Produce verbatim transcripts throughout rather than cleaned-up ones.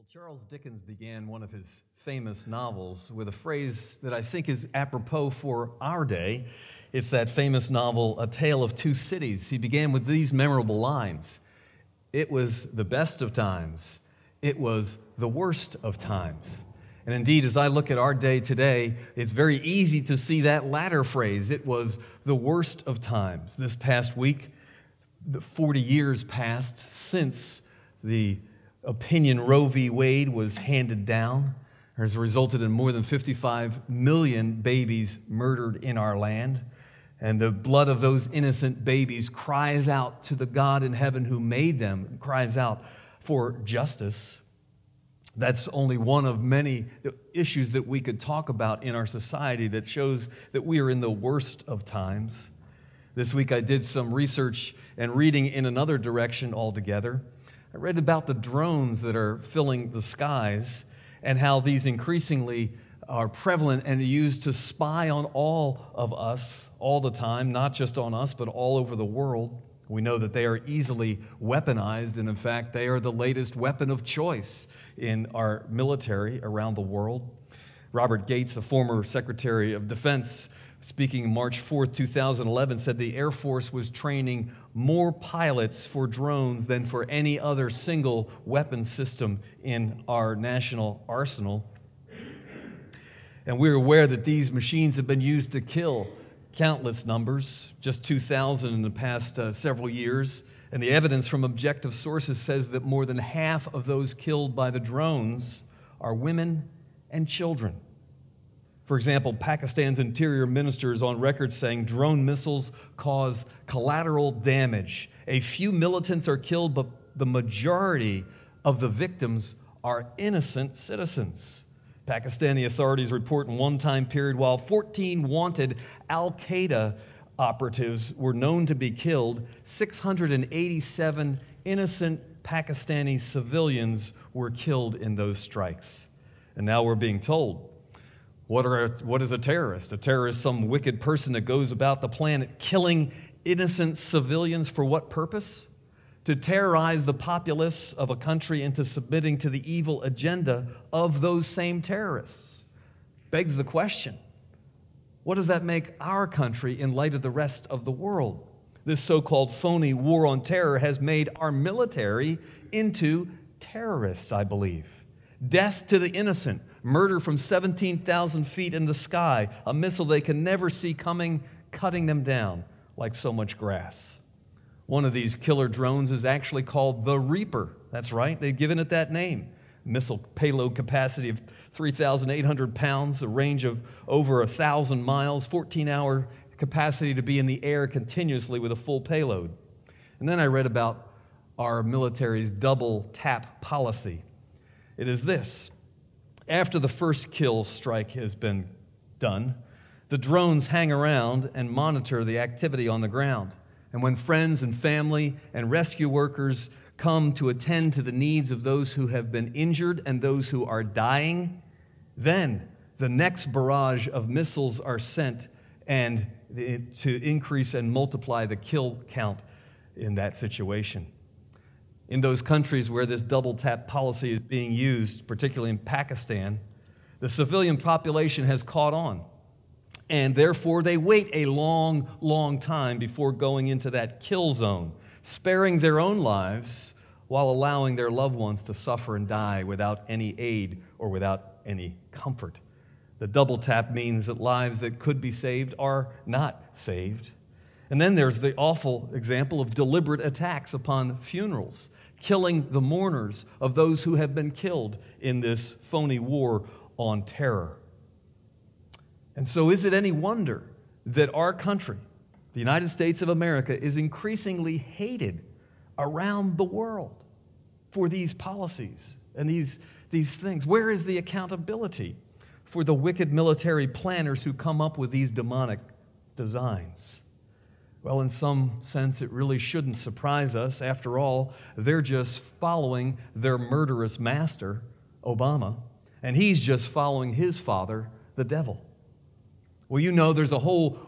Well, Charles Dickens began one of his famous novels with a phrase that I think is apropos for our day. It's that famous novel, A Tale of Two Cities. He began with these memorable lines. It was the best of times. It was the worst of times. And indeed, as I look at our day today, it's very easy to see that latter phrase. It was the worst of times. This past week, the forty years passed since the opinion Roe v. Wade was handed down, has resulted in more than fifty-five million babies murdered in our land. And the blood of those innocent babies cries out to the God in heaven who made them, cries out for justice. That's only one of many issues that we could talk about in our society that shows that we are in the worst of times. This week I did some research and reading in another direction altogether. I read about the drones that are filling the skies and how these increasingly are prevalent and used to spy on all of us all the time, not just on us, but all over the world. We know that they are easily weaponized, and in fact, they are the latest weapon of choice in our military around the world. Robert Gates, the former Secretary of Defense, speaking March fourth, two thousand eleven, said the Air Force was training more pilots for drones than for any other single weapon system in our national arsenal. And we're aware that these machines have been used to kill countless numbers, just two thousand in the past uh, several years. And the evidence from objective sources says that more than half of those killed by the drones are women and children. For example, Pakistan's interior minister is on record saying drone missiles cause collateral damage. A few militants are killed, but the majority of the victims are innocent citizens. Pakistani authorities report in one time period, while fourteen wanted al-Qaeda operatives were known to be killed, six hundred eighty-seven innocent Pakistani civilians were killed in those strikes. And now we're being told, What, are, what is a terrorist? A terrorist is some wicked person that goes about the planet killing innocent civilians for what purpose? To terrorize the populace of a country into submitting to the evil agenda of those same terrorists. Begs the question, what does that make our country in light of the rest of the world? This so-called phony war on terror has made our military into terrorists, I believe. Death to the innocent, murder from seventeen thousand feet in the sky, a missile they can never see coming, cutting them down like so much grass. One of these killer drones is actually called the Reaper. That's right, they've given it that name. Missile payload capacity of three thousand eight hundred pounds, a range of over one thousand miles, fourteen-hour capacity to be in the air continuously with a full payload. And then I read about our military's double tap policy. It is this. After the first kill strike has been done, the drones hang around and monitor the activity on the ground. And when friends and family and rescue workers come to attend to the needs of those who have been injured and those who are dying, then the next barrage of missiles are sent and to increase and multiply the kill count in that situation. In those countries where this double tap policy is being used, particularly in Pakistan, the civilian population has caught on. And therefore, they wait a long, long time before going into that kill zone, sparing their own lives while allowing their loved ones to suffer and die without any aid or without any comfort. The double tap means that lives that could be saved are not saved. And then there's the awful example of deliberate attacks upon funerals, killing the mourners of those who have been killed in this phony war on terror. And so is it any wonder that our country, the United States of America, is increasingly hated around the world for these policies and these, these things? Where is the accountability for the wicked military planners who come up with these demonic designs? Well, in some sense, it really shouldn't surprise us. After all, they're just following their murderous master, Obama, and he's just following his father, the devil. Well, you know there's a whole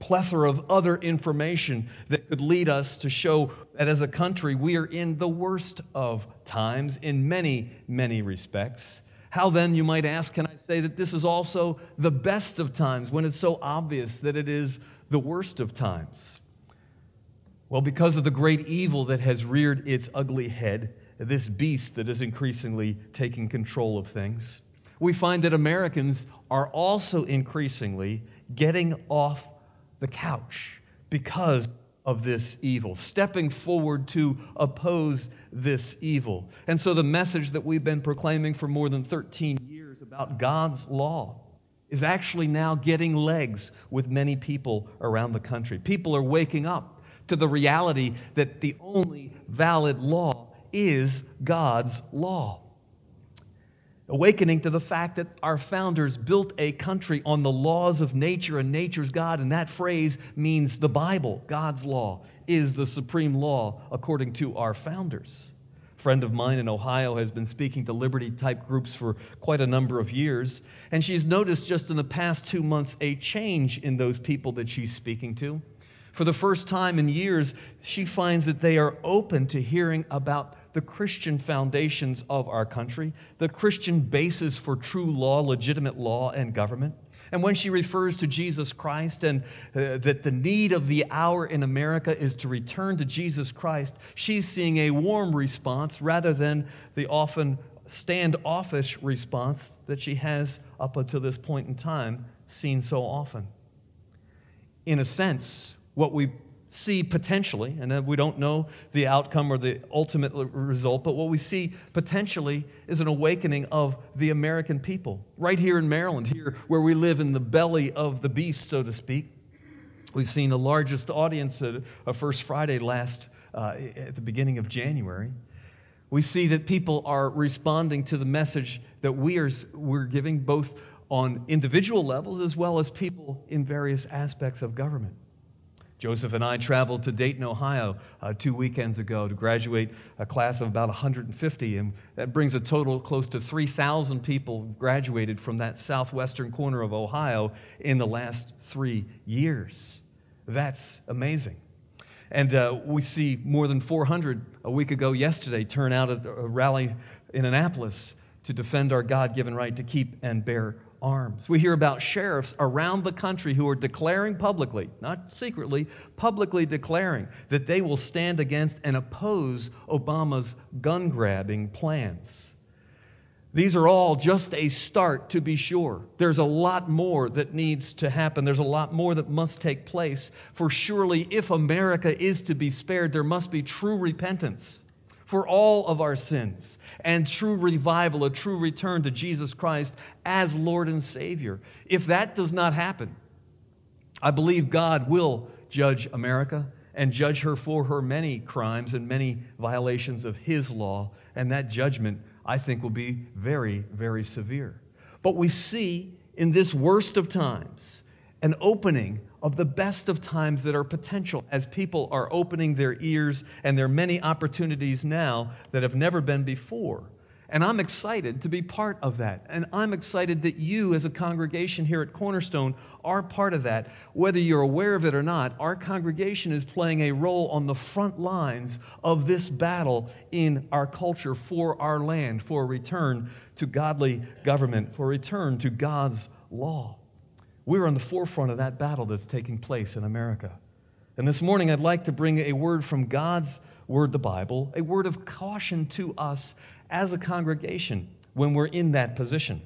plethora of other information that could lead us to show that as a country we are in the worst of times in many, many respects. How then, you might ask, can I say that this is also the best of times when it's so obvious that it is the worst of times? Well, because of the great evil that has reared its ugly head, this beast that is increasingly taking control of things, we find that Americans are also increasingly getting off the couch because of this evil, stepping forward to oppose this evil. And so the message that we've been proclaiming for more than thirteen years about God's law is actually now getting legs with many people around the country. People are waking up to the reality that the only valid law is God's law. Awakening to the fact that our founders built a country on the laws of nature and nature's God, and that phrase means the Bible, God's law, is the supreme law according to our founders. A friend of mine in Ohio has been speaking to Liberty-type groups for quite a number of years, and she's noticed just in the past two months a change in those people that she's speaking to. For the first time in years, she finds that they are open to hearing about the Christian foundations of our country, the Christian basis for true law, legitimate law, and government. And when she refers to Jesus Christ and uh, that the need of the hour in America is to return to Jesus Christ, she's seeing a warm response rather than the often standoffish response that she has up until this point in time seen so often. In a sense, what we see potentially, and we don't know the outcome or the ultimate result, but what we see potentially is an awakening of the American people. Right here in Maryland, here where we live in the belly of the beast, so to speak, we've seen the largest audience at a First Friday last uh, at the beginning of January. We see that people are responding to the message that we are we're giving both on individual levels as well as people in various aspects of government. Joseph and I traveled to Dayton, Ohio, uh, two weekends ago to graduate a class of about one hundred fifty, and that brings a total close to three thousand people graduated from that southwestern corner of Ohio in the last three years. That's amazing. And uh, we see more than four hundred a week ago yesterday turn out at a rally in Annapolis to defend our God-given right to keep and bear arms. We hear about sheriffs around the country who are declaring publicly, not secretly, publicly declaring that they will stand against and oppose Obama's gun-grabbing plans. These are all just a start, to be sure. There's a lot more that needs to happen. There's a lot more that must take place. For surely, if America is to be spared, there must be true repentance for all of our sins, and true revival, a true return to Jesus Christ as Lord and Savior. If that does not happen, I believe God will judge America and judge her for her many crimes and many violations of His law, and that judgment, I think, will be very, very severe. But we see in this worst of times an opening of the best of times that are potential as people are opening their ears, and there are many opportunities now that have never been before. And I'm excited to be part of that. And I'm excited that you as a congregation here at Cornerstone are part of that. Whether you're aware of it or not, our congregation is playing a role on the front lines of this battle in our culture for our land, for a return to godly government, for a return to God's law. We're on the forefront of that battle that's taking place in America. And this morning, I'd like to bring a word from God's word, the Bible, a word of caution to us as a congregation when we're in that position.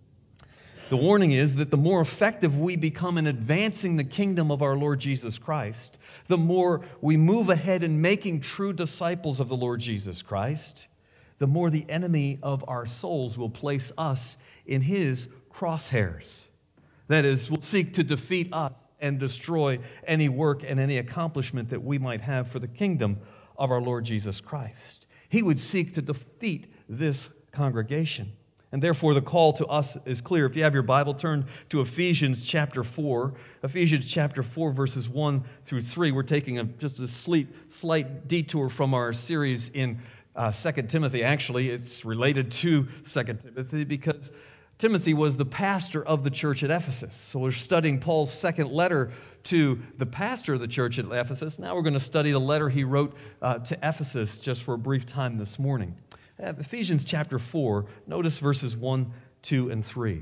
The warning is that the more effective we become in advancing the kingdom of our Lord Jesus Christ, the more we move ahead in making true disciples of the Lord Jesus Christ, the more the enemy of our souls will place us in his crosshairs. That is, will seek to defeat us and destroy any work and any accomplishment that we might have for the kingdom of our Lord Jesus Christ. He would seek to defeat this congregation. And therefore, the call to us is clear. If you have your Bible, turn to Ephesians chapter four. Ephesians chapter four, verses one through three. We're taking a, just a slight, slight detour from our series in uh, Second Timothy. Actually, it's related to Second Timothy because Timothy was the pastor of the church at Ephesus. So we're studying Paul's second letter to the pastor of the church at Ephesus. Now we're going to study the letter he wrote uh, to Ephesus just for a brief time this morning. Uh, Ephesians chapter four, notice verses one, two, and three.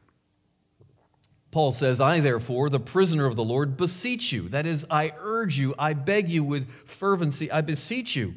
Paul says, I therefore, the prisoner of the Lord, beseech you, that is, I urge you, I beg you with fervency, I beseech you,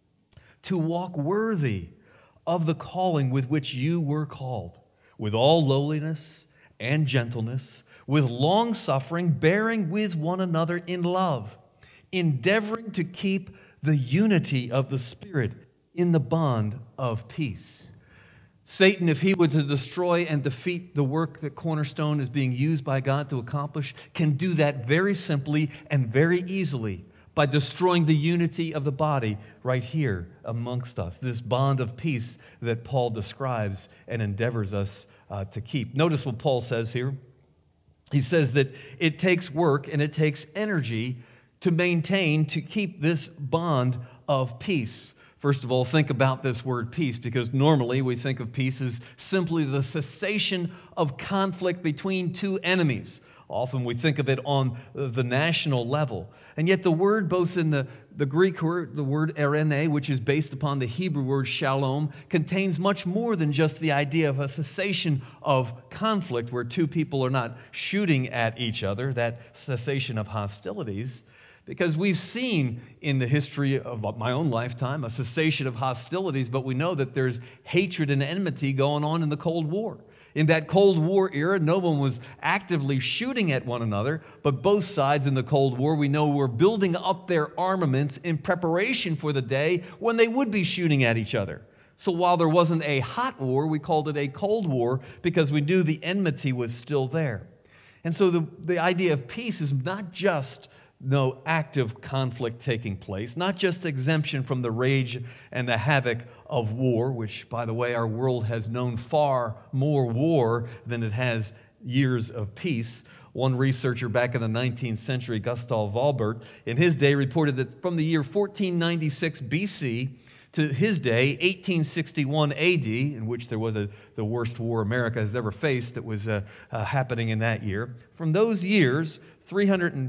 to walk worthy of the calling with which you were called, with all lowliness and gentleness, with long-suffering, bearing with one another in love, endeavoring to keep the unity of the Spirit in the bond of peace. Satan, if he were to destroy and defeat the work that Cornerstone is being used by God to accomplish, can do that very simply and very easily by destroying the unity of the body right here amongst us, this bond of peace that Paul describes and endeavors us uh, to keep. Notice what Paul says here. He says that it takes work and it takes energy to maintain, to keep this bond of peace. First of all, think about this word peace, because normally we think of peace as simply the cessation of conflict between two enemies. Often we think of it on the national level. And yet the word, both in the, the Greek word, the word eirene, which is based upon the Hebrew word shalom, contains much more than just the idea of a cessation of conflict where two people are not shooting at each other, that cessation of hostilities. Because we've seen in the history of my own lifetime a cessation of hostilities, but we know that there's hatred and enmity going on in the Cold War. In that Cold War era, no one was actively shooting at one another, but both sides in the Cold War, we know, were building up their armaments in preparation for the day when they would be shooting at each other. So while there wasn't a hot war, we called it a Cold War because we knew the enmity was still there. And so the, the idea of peace is not just no active conflict taking place, not just exemption from the rage and the havoc of war, which, by the way, our world has known far more war than it has years of peace. One researcher back in the nineteenth century, Gustav Walbert, in his day reported that from the year fourteen ninety-six B C to his day, eighteen sixty-one A D, in which there was a, the worst war America has ever faced that was uh, uh, happening in that year, from those years, three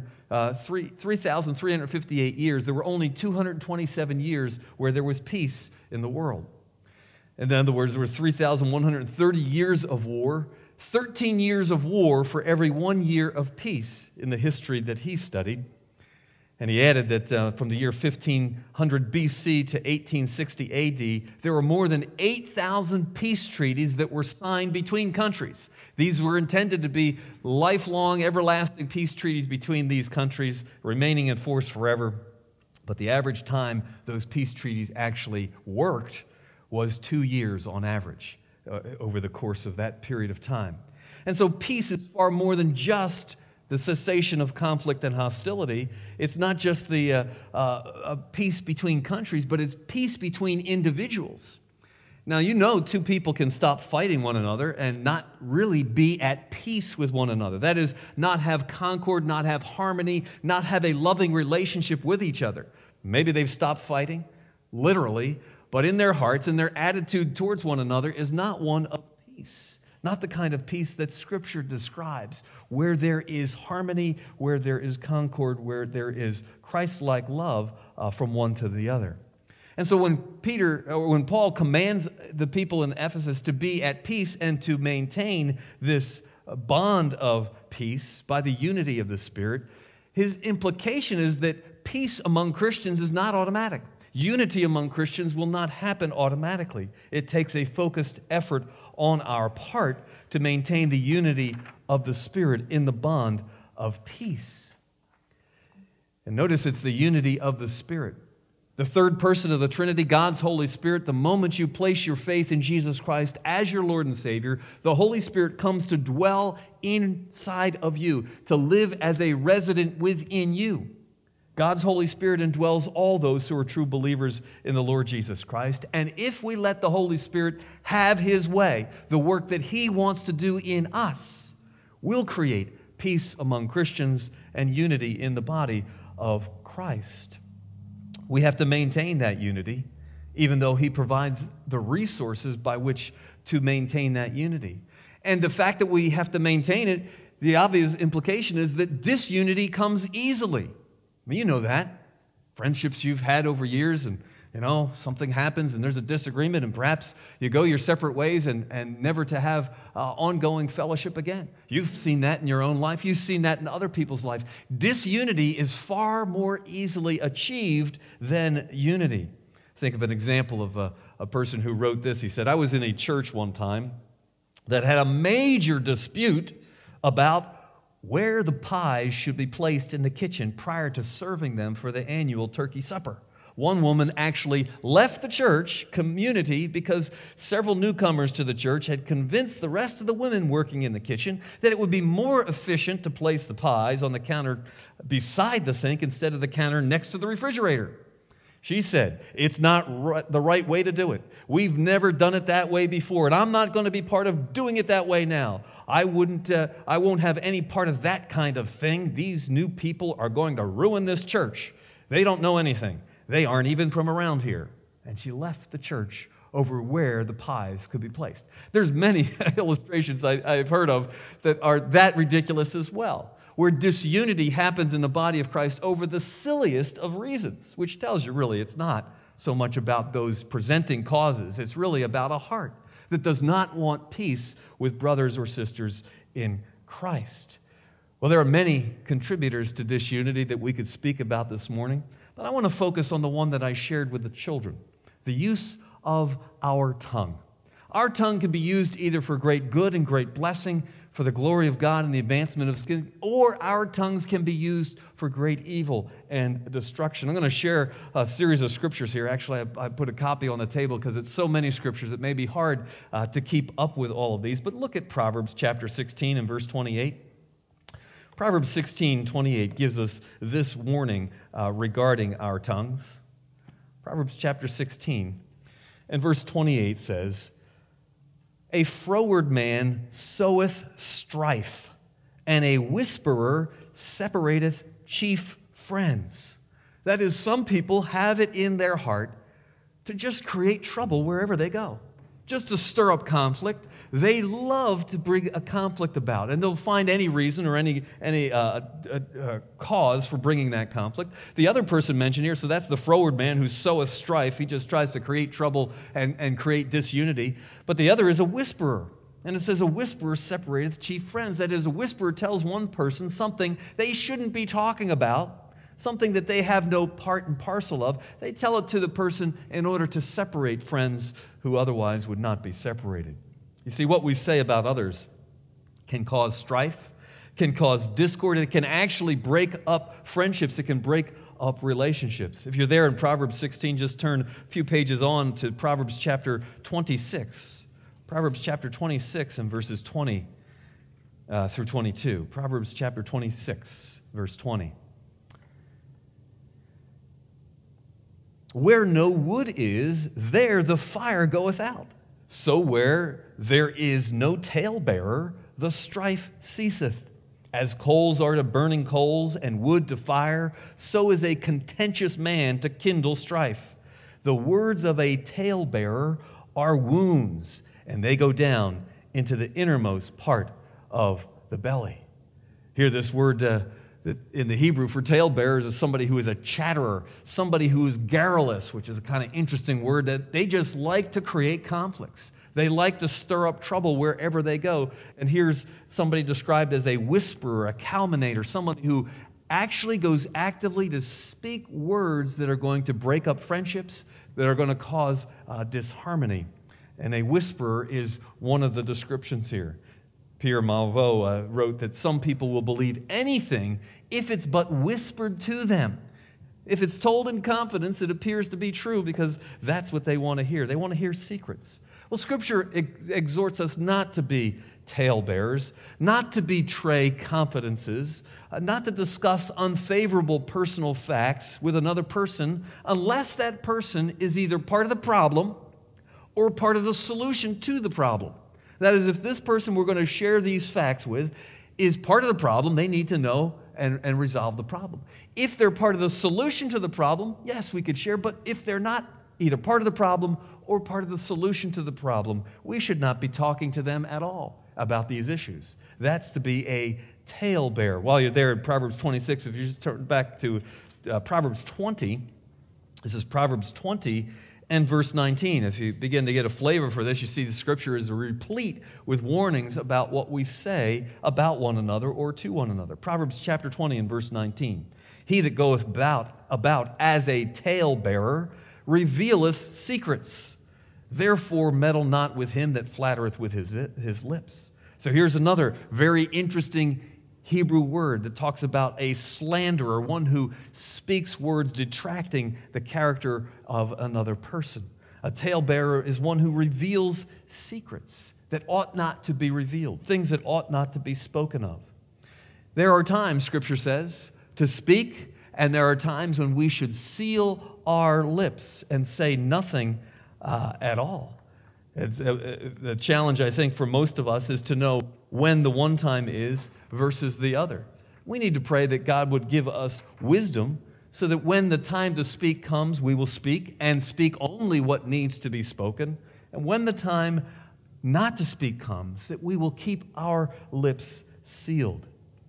thousand three hundred fifty-eight years, there were only two hundred twenty-seven years where there was peace in the world. In other words, there were three thousand one hundred thirty years of war, thirteen years of war for every one year of peace in the history that he studied. And he added that uh, from the year fifteen hundred B C to eighteen sixty A D, there were more than eight thousand peace treaties that were signed between countries. These were intended to be lifelong, everlasting peace treaties between these countries, remaining in force forever. But the average time those peace treaties actually worked was two years on average uh, over the course of that period of time. And so peace is far more than just the cessation of conflict and hostility. It's not just the uh, uh, peace between countries, but it's peace between individuals. Now, you know two people can stop fighting one another and not really be at peace with one another. That is, not have concord, not have harmony, not have a loving relationship with each other. Maybe they've stopped fighting, literally, but in their hearts and their attitude towards one another is not one of peace. Not the kind of peace that Scripture describes, where there is harmony, where there is concord, where there is Christ-like love uh, from one to the other. And so when Peter, or when Paul commands the people in Ephesus to be at peace and to maintain this bond of peace by the unity of the Spirit, his implication is that peace among Christians is not automatic. Unity among Christians will not happen automatically. It takes a focused effort on our part to maintain the unity of the Spirit in the bond of peace. And notice it's the unity of the Spirit. The third person of the Trinity, God's Holy Spirit, the moment you place your faith in Jesus Christ as your Lord and Savior, the Holy Spirit comes to dwell inside of you, to live as a resident within you. God's Holy Spirit indwells all those who are true believers in the Lord Jesus Christ. And if we let the Holy Spirit have His way, the work that He wants to do in us, we'll create peace among Christians and unity in the body of Christ. We have to maintain that unity, even though He provides the resources by which to maintain that unity. And the fact that we have to maintain it the obvious implication is that disunity comes easily. I mean, you know that. Friendships you've had over years, and you know, something happens and there's a disagreement, and perhaps you go your separate ways and, and never to have uh, ongoing fellowship again. You've seen that in your own life. You've seen that in other people's life. Disunity is far more easily achieved than unity. Think of an example of a, a person who wrote this. He said, I was in a church one time that had a major dispute about where the pies should be placed in the kitchen prior to serving them for the annual turkey supper. One woman actually left the church community because several newcomers to the church had convinced the rest of the women working in the kitchen that it would be more efficient to place the pies on the counter beside the sink instead of the counter next to the refrigerator. She said, it's not right, the right way to do it. We've never done it that way before, and I'm not going to be part of doing it that way now. I wouldn't. Uh, I won't have any part of that kind of thing. These new people are going to ruin this church. They don't know anything. They aren't even from around here. And she left the church over where the pies could be placed. There's many illustrations I, I've heard of that are that ridiculous as well, where disunity happens in the body of Christ over the silliest of reasons, which tells you really it's not so much about those presenting causes. It's really about a heart that does not want peace with brothers or sisters in Christ. Well, there are many contributors to disunity that we could speak about this morning, but I want to focus on the one that I shared with the children, the use of our tongue. Our tongue can be used either for great good and great blessing, for the glory of God and the advancement of His kingdom, or our tongues can be used for great evil and destruction. I'm going to share a series of scriptures here. Actually, I, I put a copy on the table because it's so many scriptures it may be hard uh, to keep up with all of these. But look at Proverbs chapter sixteen and verse twenty-eight. Proverbs sixteen twenty-eight gives us this warning uh, regarding our tongues. Proverbs chapter sixteen and verse twenty-eight says, a froward man soweth strife, and a whisperer separateth chief friends. That is, some people have it in their heart to just create trouble wherever they go, just to stir up conflict. They love to bring a conflict about, and they'll find any reason or any any uh, uh, uh, cause for bringing that conflict. The other person mentioned here, so that's the froward man who soweth strife. He just tries to create trouble and, and create disunity. But the other is a whisperer, and it says a whisperer separateth chief friends. That is, a whisperer tells one person something they shouldn't be talking about, something that they have no part and parcel of. They tell it to the person in order to separate friends who otherwise would not be separated. You see, what we say about others can cause strife, can cause discord, it can actually break up friendships, it can break up relationships. If you're there in Proverbs sixteen, just turn a few pages on to Proverbs chapter twenty-six. Proverbs chapter twenty-six and verses twenty uh, through twenty-two. Proverbs chapter twenty-six, verse twenty. Where no wood is, there the fire goeth out. So where there is no talebearer, the strife ceaseth. As coals are to burning coals and wood to fire, so is a contentious man to kindle strife. The words of a talebearer are wounds, and they go down into the innermost part of the belly. Here, this word uh, in the Hebrew for talebearers is somebody who is a chatterer, somebody who is garrulous, which is a kind of interesting word that they just like to create conflicts. They like to stir up trouble wherever they go. And here's somebody described as a whisperer, a calumniator, someone who actually goes actively to speak words that are going to break up friendships, that are going to cause uh, disharmony. And a whisperer is one of the descriptions here. Pierre Malveaux uh, wrote that some people will believe anything if it's but whispered to them. If it's told in confidence, it appears to be true because that's what they want to hear. They want to hear secrets. Well, Scripture ex- exhorts us not to be talebearers, not to betray confidences, uh, not to discuss unfavorable personal facts with another person unless that person is either part of the problem or part of the solution to the problem. That is, if this person we're going to share these facts with is part of the problem, they need to know and, and resolve the problem. If they're part of the solution to the problem, yes, we could share, but if they're not either part of the problem or part of the solution to the problem, we should not be talking to them at all. about these issues. That's to be a talebearer. While you're there in Proverbs twenty-six, if you just turn back to uh, Proverbs twenty, this is Proverbs twenty and verse nineteen. If you begin to get a flavor for this, you see the Scripture is replete with warnings about what we say about one another or to one another. Proverbs chapter twenty and verse nineteen. He that goeth about, about as a talebearer revealeth secrets. Therefore meddle not with him that flattereth with his, his lips. So here's another very interesting Hebrew word that talks about a slanderer, one who speaks words detracting the character of another person. A talebearer is one who reveals secrets that ought not to be revealed, things that ought not to be spoken of. There are times, Scripture says, to speak, and there are times when we should seal our lips and say nothing uh, at all. It's, uh, the challenge, I think, for most of us is to know when the one time is versus the other. We need to pray that God would give us wisdom so that when the time to speak comes, we will speak and speak only what needs to be spoken. And when the time not to speak comes, that we will keep our lips sealed.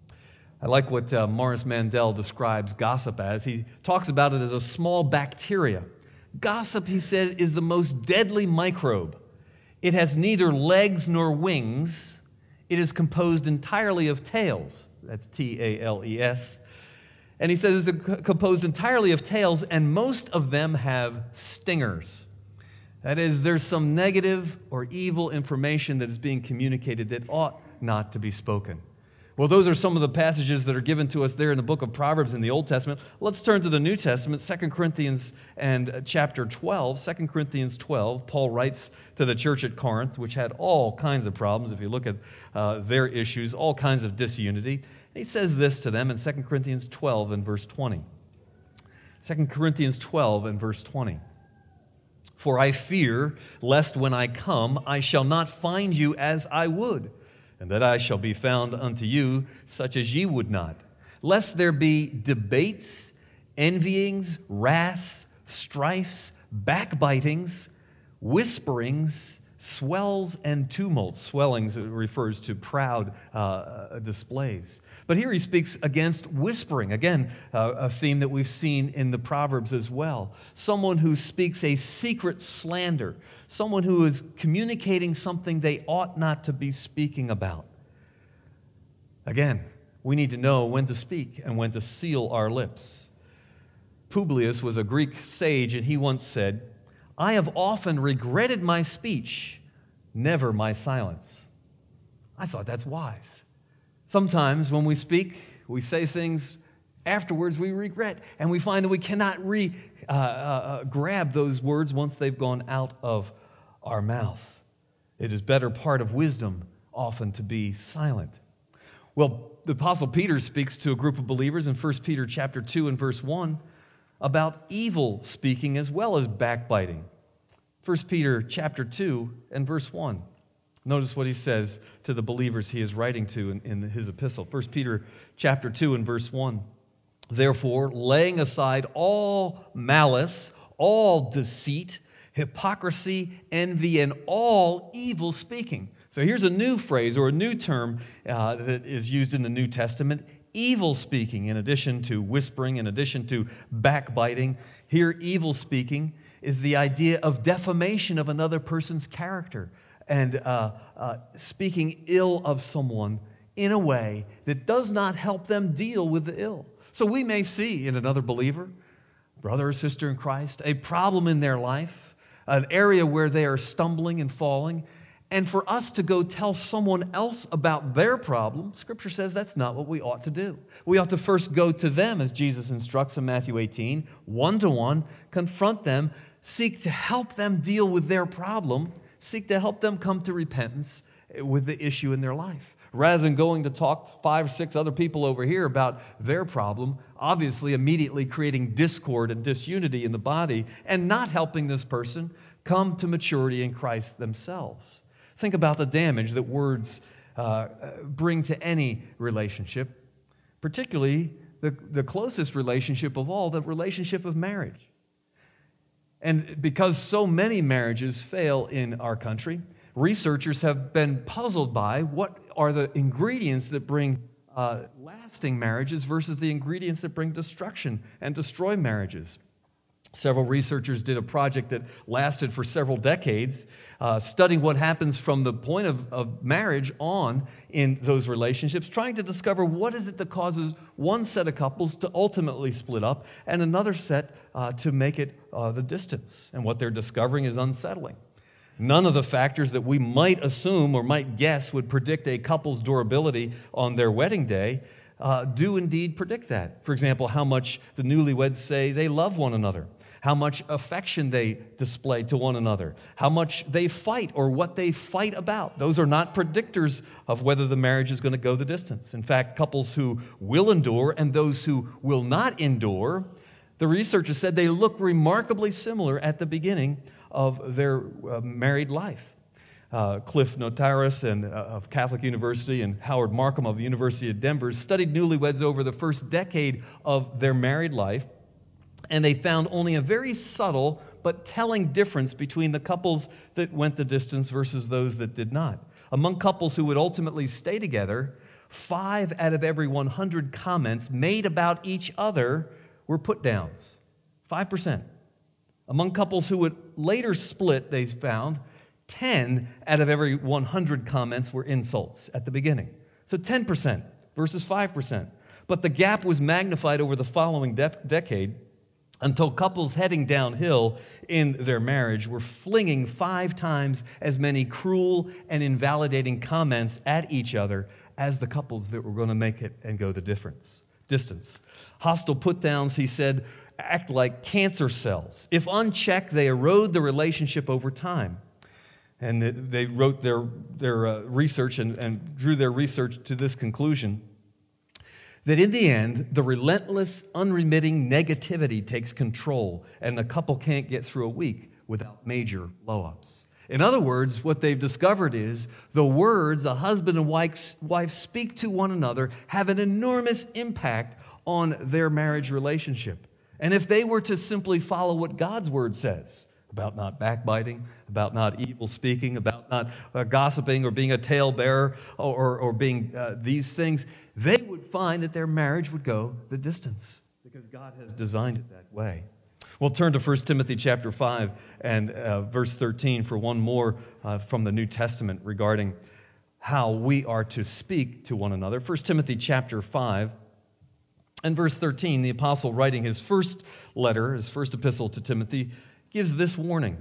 I like what uh, Morris Mandel describes gossip as. He talks about it as a small bacteria. Gossip, he said, is the most deadly microbe. It has neither legs nor wings. It is composed entirely of tails. That's T A L E S. And he says it's composed entirely of tails, and most of them have stingers. That is, there's some negative or evil information that is being communicated that ought not to be spoken. Well, those are some of the passages that are given to us there in the book of Proverbs in the Old Testament. Let's turn to the New Testament, Second Corinthians and chapter twelve. Second Corinthians twelve, Paul writes to the church at Corinth, which had all kinds of problems. If you look at uh, their issues, all kinds of disunity. He says this to them in Second Corinthians twelve and verse twenty. Second Corinthians twelve and verse twenty. For I fear, lest when I come, I shall not find you as I would, and that I shall be found unto you such as ye would not, lest there be debates, envyings, wraths, strifes, backbitings, whisperings, swells, and tumults. Swellings refers to proud uh, displays. But here he speaks against whispering. Again, uh, a theme that we've seen in the Proverbs as well. Someone who speaks a secret slander. Someone who is communicating something they ought not to be speaking about. Again, we need to know when to speak and when to seal our lips. Publius was a Greek sage, and he once said, I have often regretted my speech, never my silence. I thought that's wise. Sometimes when we speak, we say things afterwards we regret, and we find that we cannot re, uh, uh, grab those words once they've gone out of our mouth. It is better part of wisdom often to be silent. Well, the Apostle Peter speaks to a group of believers in First Peter chapter two and verse one about evil speaking as well as backbiting. First Peter chapter two and verse one. Notice what he says to the believers he is writing to in, in his epistle. First Peter chapter two and verse one. Therefore, laying aside all malice, all deceit, hypocrisy, envy, and all evil speaking. So here's a new phrase or a new term uh, that is used in the New Testament. Evil speaking, in addition to whispering, in addition to backbiting. Here, evil speaking is the idea of defamation of another person's character and uh, uh, speaking ill of someone in a way that does not help them deal with the ill. So we may see in another believer, brother or sister in Christ, a problem in their life, an area where they are stumbling and falling, and for us to go tell someone else about their problem, Scripture says that's not what we ought to do. We ought to first go to them, as Jesus instructs in Matthew eighteen, one-to-one, confront them, seek to help them deal with their problem, seek to help them come to repentance with the issue in their life. Rather than going to talk five or six other people over here about their problem, obviously immediately creating discord and disunity in the body and not helping this person come to maturity in Christ themselves. Think about the damage that words uh, bring to any relationship, particularly the, the closest relationship of all, the relationship of marriage. And because so many marriages fail in our country, researchers have been puzzled by what are the ingredients that bring uh, lasting marriages versus the ingredients that bring destruction and destroy marriages. Several researchers did a project that lasted for several decades, uh, studying what happens from the point of, of marriage on in those relationships, trying to discover what is it that causes one set of couples to ultimately split up and another set uh, to make it uh, the distance. And what they're discovering is unsettling. None of the factors that we might assume or might guess would predict a couple's durability on their wedding day uh, do indeed predict that. For example, how much the newlyweds say they love one another, how much affection they display to one another, how much they fight or what they fight about. Those are not predictors of whether the marriage is going to go the distance. In fact, couples who will endure and those who will not endure, the researchers said they look remarkably similar at the beginning of their uh, married life. Uh, Cliff Notaris and, uh, of Catholic University and Howard Markham of the University of Denver studied newlyweds over the first decade of their married life, and they found only a very subtle but telling difference between the couples that went the distance versus those that did not. Among couples who would ultimately stay together, five out of every one hundred comments made about each other were put-downs, five percent. Among couples who would later split, they found, ten out of every one hundred comments were insults at the beginning. So ten percent versus five percent. But the gap was magnified over the following de- decade until couples heading downhill in their marriage were flinging five times as many cruel and invalidating comments at each other as the couples that were going to make it and go the difference, distance. Hostile put-downs, he said, act like cancer cells. If unchecked, they erode the relationship over time. And they wrote their, their uh, research and, and drew their research to this conclusion, that in the end, the relentless, unremitting negativity takes control, and the couple can't get through a week without major blow-ups. In other words, what they've discovered is the words a husband and wife, wife speak to one another have an enormous impact on their marriage relationship. And if they were to simply follow what God's word says, about not backbiting, about not evil speaking, about not uh, gossiping or being a talebearer or, or, or being uh, these things, they would find that their marriage would go the distance because God has designed it that way. We'll turn to First Timothy chapter five and uh, verse thirteen for one more uh, from the New Testament regarding how we are to speak to one another. First Timothy chapter five and verse thirteen, the apostle writing his first letter, his first epistle to Timothy, gives this warning.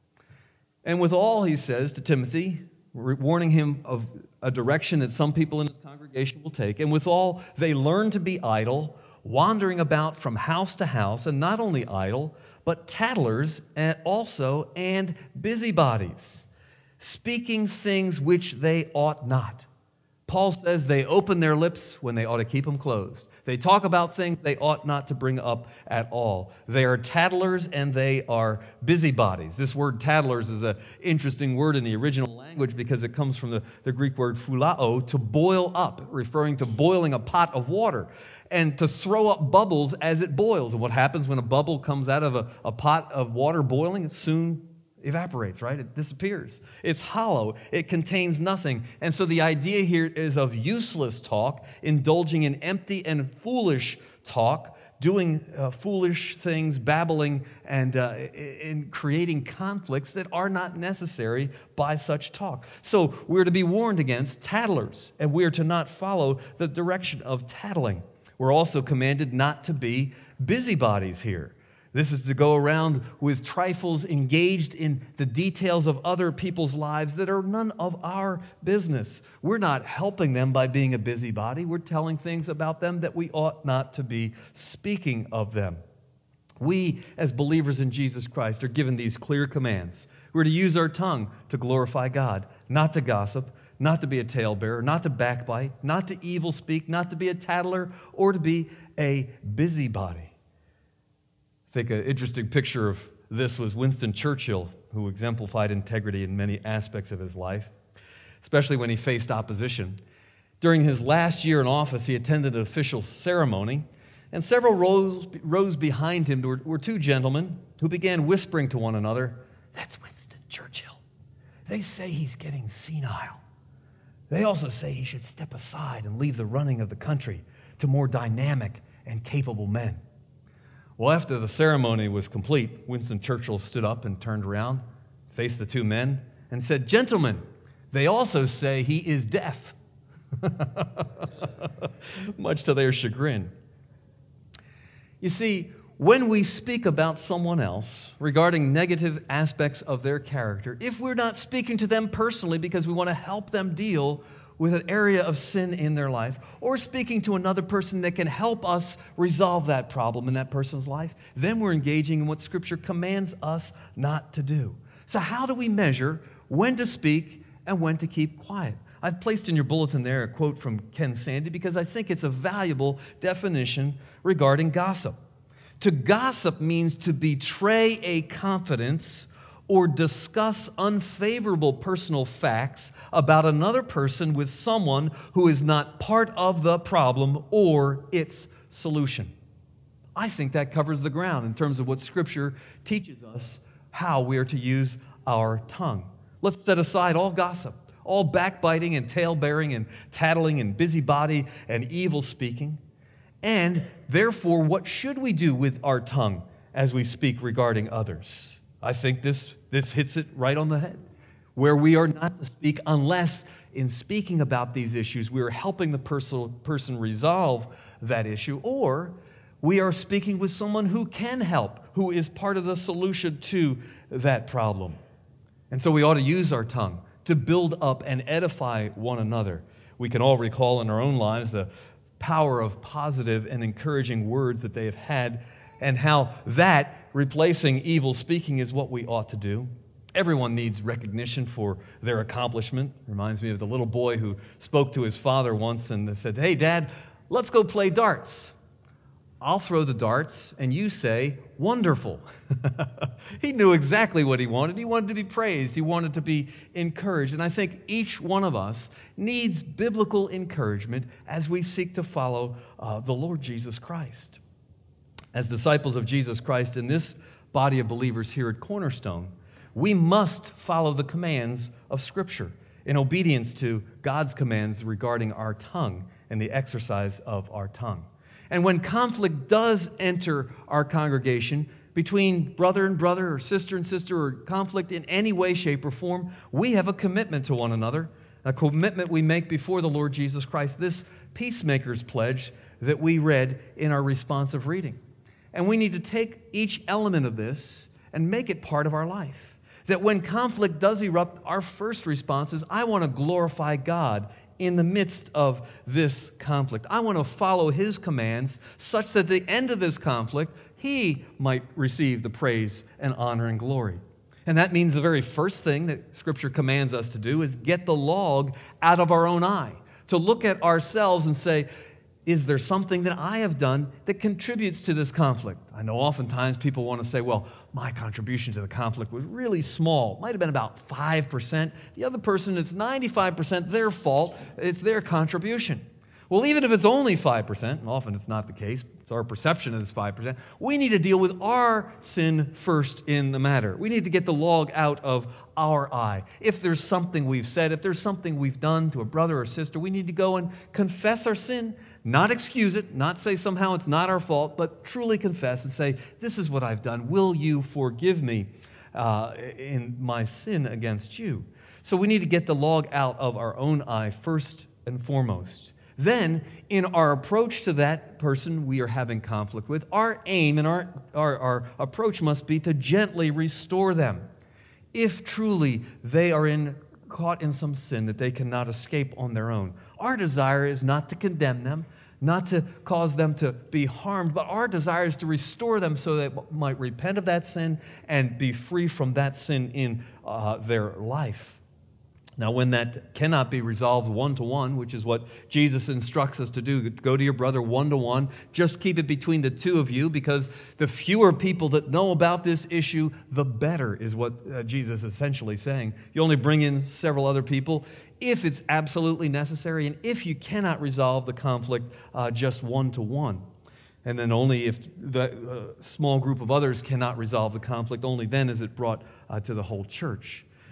And with all, he says to Timothy, warning him of a direction that some people in his congregation will take, and with all, they learn to be idle, wandering about from house to house, and not only idle, but tattlers and also and busybodies, speaking things which they ought not. Paul says they open their lips when they ought to keep them closed. They talk about things they ought not to bring up at all. They are tattlers and they are busybodies. This word tattlers is an interesting word in the original language because it comes from the, the Greek word phulao, to boil up, referring to boiling a pot of water, and to throw up bubbles as it boils. And what happens when a bubble comes out of a, a pot of water boiling? It soon evaporates, right? It disappears. It's hollow. It contains nothing. And so the idea here is of useless talk, indulging in empty and foolish talk, doing uh, foolish things, babbling, and uh, in creating conflicts that are not necessary by such talk. So we're to be warned against tattlers, and we are to not follow the direction of tattling. We're also commanded not to be busybodies here. This is to go around with trifles, engaged in the details of other people's lives that are none of our business. We're not helping them by being a busybody. We're telling things about them that we ought not to be speaking of them. We, as believers in Jesus Christ, are given these clear commands. We're to use our tongue to glorify God, not to gossip, not to be a talebearer, not to backbite, not to evil speak, not to be a tattler, or to be a busybody. I think an interesting picture of this was Winston Churchill, who exemplified integrity in many aspects of his life, especially when he faced opposition. During his last year in office, he attended an official ceremony, and several rows, rows behind him were, were two gentlemen who began whispering to one another, "That's Winston Churchill. They say he's getting senile. They also say he should step aside and leave the running of the country to more dynamic and capable men. Well, after the ceremony was complete, Winston Churchill stood up and turned around, faced the two men, and said, "Gentlemen, they also say he is deaf." Much to their chagrin. You see, when we speak about someone else regarding negative aspects of their character, if we're not speaking to them personally because we want to help them deal with an area of sin in their life, or speaking to another person that can help us resolve that problem in that person's life, then we're engaging in what Scripture commands us not to do. So how do we measure when to speak and when to keep quiet? I've placed in your bulletin there a quote from Ken Sande because I think it's a valuable definition regarding gossip. To gossip means to betray a confidence or discuss unfavorable personal facts about another person with someone who is not part of the problem or its solution. I think that covers the ground in terms of what Scripture teaches us how we are to use our tongue. Let's set aside all gossip, all backbiting and tale-bearing and tattling and busybody and evil speaking. And therefore, what should we do with our tongue as we speak regarding others? I think this, this hits it right on the head, where we are not to speak unless in speaking about these issues we are helping the person, person resolve that issue, or we are speaking with someone who can help, who is part of the solution to that problem. And so we ought to use our tongue to build up and edify one another. We can all recall in our own lives the power of positive and encouraging words that they have had, and how that, replacing evil speaking, is what we ought to do. Everyone needs recognition for their accomplishment. Reminds me of the little boy who spoke to his father once and said, "Hey, Dad, let's go play darts. I'll throw the darts, and you say, 'Wonderful.'" He knew exactly what he wanted. He wanted to be praised. He wanted to be encouraged. And I think each one of us needs biblical encouragement as we seek to follow uh, the Lord Jesus Christ. As disciples of Jesus Christ in this body of believers here at Cornerstone, we must follow the commands of Scripture in obedience to God's commands regarding our tongue and the exercise of our tongue. And when conflict does enter our congregation between brother and brother or sister and sister, or conflict in any way, shape, or form, we have a commitment to one another, a commitment we make before the Lord Jesus Christ, this peacemaker's pledge that we read in our responsive reading. And we need to take each element of this and make it part of our life. That when conflict does erupt, our first response is, I want to glorify God in the midst of this conflict. I want to follow His commands such that at the end of this conflict, He might receive the praise and honor and glory. And that means the very first thing that Scripture commands us to do is get the log out of our own eye, to look at ourselves and say, is there something that I have done that contributes to this conflict? I know oftentimes people want to say, well, my contribution to the conflict was really small. It might have been about five percent. The other person, it's ninety-five percent their fault. It's their contribution. Well, even if it's only five percent, and often it's not the case, it's our perception of this five percent, we need to deal with our sin first in the matter. We need to get the log out of our eye. If there's something we've said, if there's something we've done to a brother or sister, we need to go and confess our sin, not excuse it, not say somehow it's not our fault, but truly confess and say, this is what I've done. Will you forgive me uh, in my sin against you? So we need to get the log out of our own eye first and foremost. Then, in our approach to that person we are having conflict with, our aim and our, our, our approach must be to gently restore them. If truly they are in, caught in some sin that they cannot escape on their own, our desire is not to condemn them, not to cause them to be harmed, but our desire is to restore them so they might repent of that sin and be free from that sin in uh, their life. Now, when that cannot be resolved one-to-one, which is what Jesus instructs us to do, go to your brother one-to-one, just keep it between the two of you, because the fewer people that know about this issue, the better, is what uh, Jesus is essentially saying. You only bring in several other people if it's absolutely necessary, and if you cannot resolve the conflict uh, just one-to-one. And then only if the uh, small group of others cannot resolve the conflict, only then is it brought uh, to the whole church.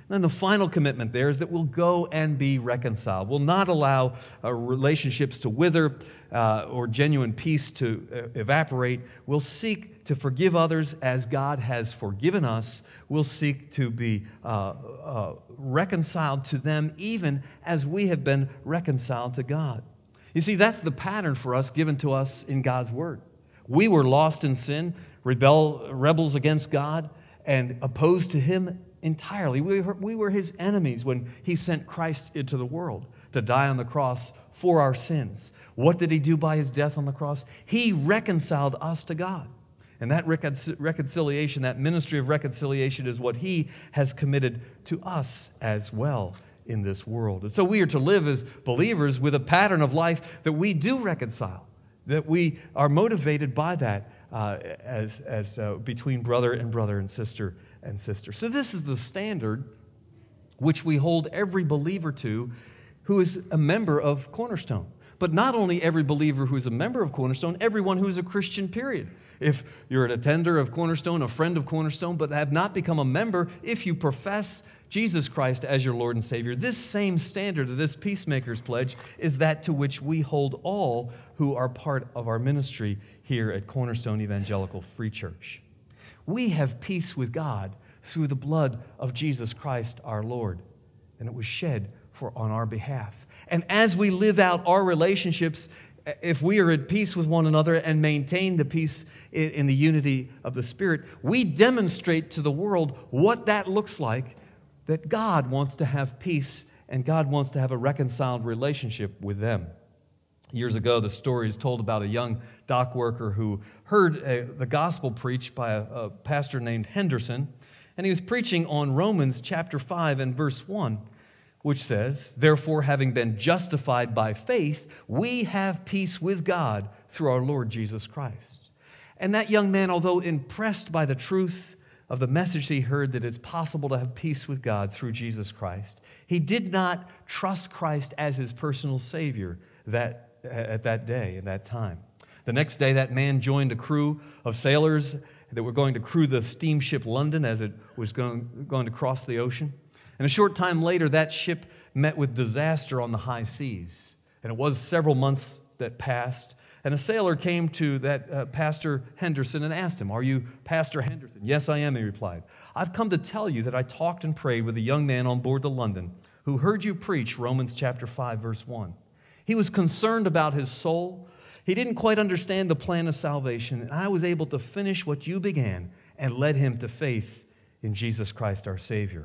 And then the final commitment there is that we'll go and be reconciled. We'll not allow uh, relationships to wither uh, or genuine peace to uh, evaporate. We'll seek to forgive others as God has forgiven us. We'll seek to be uh, uh, reconciled to them even as we have been reconciled to God. You see, that's the pattern for us given to us in God's Word. We were lost in sin, rebel, rebels against God, and opposed to Him entirely. We were, we were His enemies when He sent Christ into the world to die on the cross for our sins. What did He do by His death on the cross? He reconciled us to God. And that recon- reconciliation, that ministry of reconciliation is what He has committed to us as well in this world. And so we are to live as believers with a pattern of life that we do reconcile, that we are motivated by that uh, as, as uh, between brother and brother and sister and sister. So this is the standard which we hold every believer to who is a member of Cornerstone. But not only every believer who is a member of Cornerstone, everyone who is a Christian, period. If you're an attender of Cornerstone, a friend of Cornerstone, but have not become a member, if you profess Jesus Christ as your Lord and Savior, this same standard of this Peacemaker's Pledge is that to which we hold all who are part of our ministry here at Cornerstone Evangelical Free Church. We have peace with God through the blood of Jesus Christ our Lord, and it was shed for on our behalf. And as we live out our relationships, if we are at peace with one another and maintain the peace in the unity of the Spirit, we demonstrate to the world what that looks like, that God wants to have peace and God wants to have a reconciled relationship with them. Years ago, the story is told about a young dock worker who heard a, the gospel preached by a, a pastor named Henderson, and he was preaching on Romans chapter five and verse one, which says, "Therefore, having been justified by faith, we have peace with God through our Lord Jesus Christ." And that young man, although impressed by the truth of the message he heard that it's possible to have peace with God through Jesus Christ, he did not trust Christ as his personal Savior that at that day, at that time. The next day, that man joined a crew of sailors that were going to crew the steamship London as it was going, going to cross the ocean. And a short time later, that ship met with disaster on the high seas. And it was several months that passed. And a sailor came to that uh, Pastor Henderson and asked him, "Are you Pastor Henderson?" "Yes, I am," he replied. "I've come to tell you that I talked and prayed with a young man on board the London who heard you preach Romans chapter five, verse one. He was concerned about his soul. He didn't quite understand the plan of salvation. And I was able to finish what you began and led him to faith in Jesus Christ our Savior."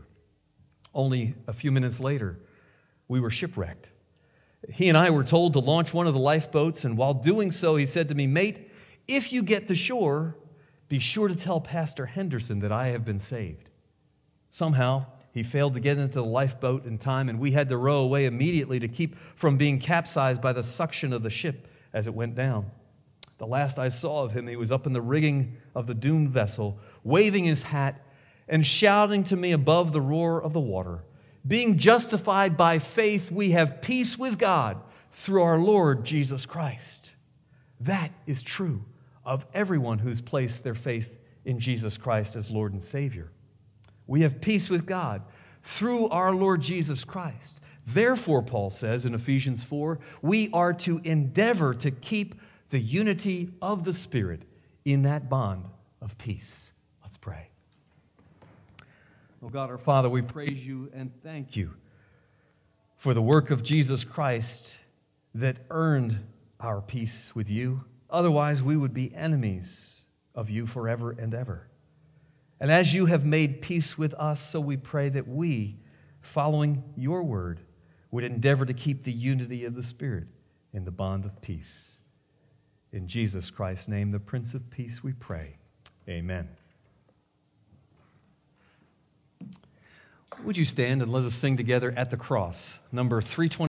Only a few minutes later, we were shipwrecked. He and I were told to launch one of the lifeboats, and while doing so, he said to me, "Mate, if you get to shore, be sure to tell Pastor Henderson that I have been saved." Somehow, he failed to get into the lifeboat in time, and we had to row away immediately to keep from being capsized by the suction of the ship as it went down. The last I saw of him, he was up in the rigging of the doomed vessel, waving his hat and shouting to me above the roar of the water, "Being justified by faith, we have peace with God through our Lord Jesus Christ." That is true of everyone who's placed their faith in Jesus Christ as Lord and Savior. We have peace with God through our Lord Jesus Christ. Therefore, Paul says in Ephesians four, we are to endeavor to keep the unity of the Spirit in that bond of peace. Let's pray. Oh God, our Father, we praise you and thank you for the work of Jesus Christ that earned our peace with you. Otherwise, we would be enemies of you forever and ever. And as you have made peace with us, so we pray that we, following your word, would endeavor to keep the unity of the Spirit in the bond of peace. In Jesus Christ's name, the Prince of Peace, we pray. Amen. Would you stand and let us sing together "At the Cross," number three twenty.